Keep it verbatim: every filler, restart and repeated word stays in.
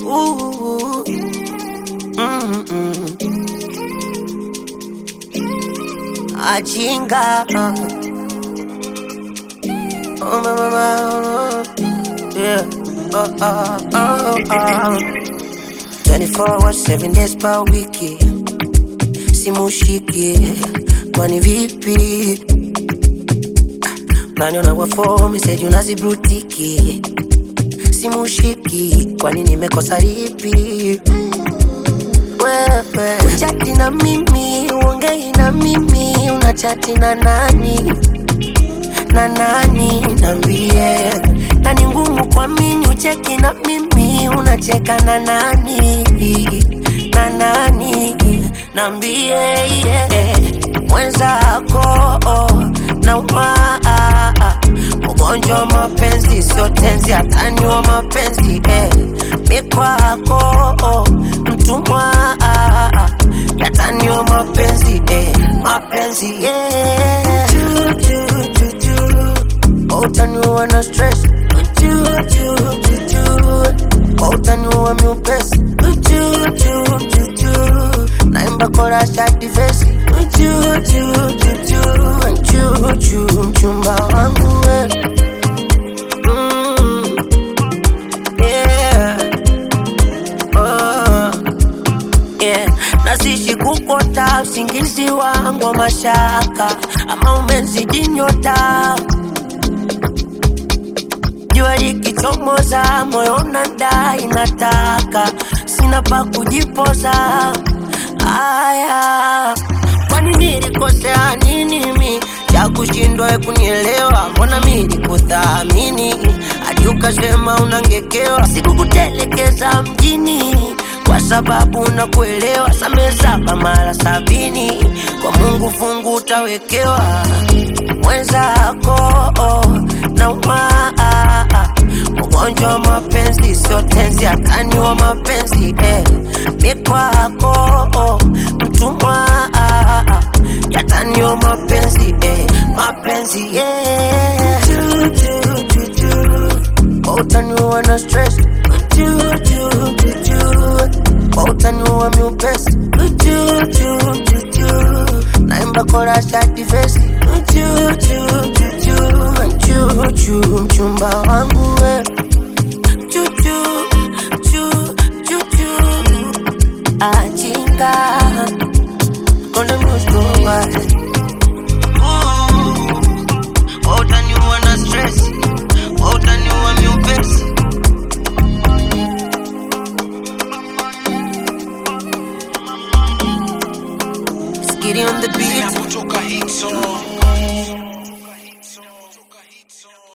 Ooh, mm-mm. Ajinga, oh my mama, yeah, oh oh oh oh. twenty-four hours, seven days per week, simushiki, kwani vipi? Unaniona kwa phone, message unazibrutiki, simushiki, kwani nimekosa lipi? Wewe unachati na mimi, uongei na mimi, unachati na nani? Na nani? Niambie. Na ni ngumu kuamini ucheki na mimi, unacheka na nani? Na nani? Niambie, yeah. Mwenzako na umaa, ugonjwa mapenzi sio tenzi, hatani wa mapenzi, eh. Mikwako mtumwa, yatani wa mapenzi, eh. Mapenzi, yeah. Ju, ju, ju, ju. Utaniua na stress. Ju, ju, ju, ju. Utaniua miupesi. Ju, ju, ju, ju. Naimba kora shati vesi. Ju, ju, ju, ju. Ju, ju, mchumba wangu we. Mm, yeah. Oh, yeah. Nasishi kukota usingizi wangu wa mashaka, ama umezidi nyota. Jua likichomoza moyo unadai nataka, sina pa kujipoza. Aya, kwani nilikosea nini mimi cha kushindwa kunielewa? Mbona mimi nikuthamini hadi ukasema unangekewa? Sikukutelekeza mjini kwa sababu nakuelewa. Samehe saba mara sabini, kwa Mungu fungu utawekewa. Mwenzako na umaa, ugonjwa wa mapenzi sio tenzi, hatani wa mapenzi, eh. Mikwako mtumwa, yatani wa mapenzi, eh. Mapenzi, yeah. Ju, ju, ju, ju. Utaniua na stress. Ju, ju, ju, ju. Utaniua miupesi. Ju, ju, ju, ju. Naimba kora shati vesi. Ju, ju, ju, ju. Ju, ju, mchumba wangu we. Ju, ju, ju, ju, ju. Ajinga, kona muzunga. Utaniua na stress. Utaniua miupesi. Skitty on the beat.